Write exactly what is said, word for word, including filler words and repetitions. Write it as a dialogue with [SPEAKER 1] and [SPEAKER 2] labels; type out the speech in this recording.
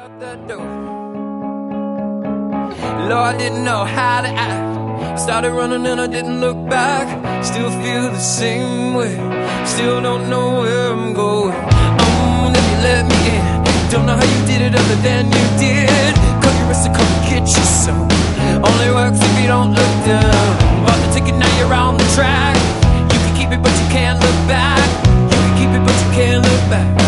[SPEAKER 1] Out that door. Lord, I didn't know how to act. Started running and I didn't look back. Still feel the same way. Still don't know where I'm going. Oh, then you let me in. Don't know how you did it other than you did. Cut your wrist and come and get you some. Only works if you don't look down. Bought the ticket, now you're on the track. You can keep it but you can't look back. You can keep it but you can't look back.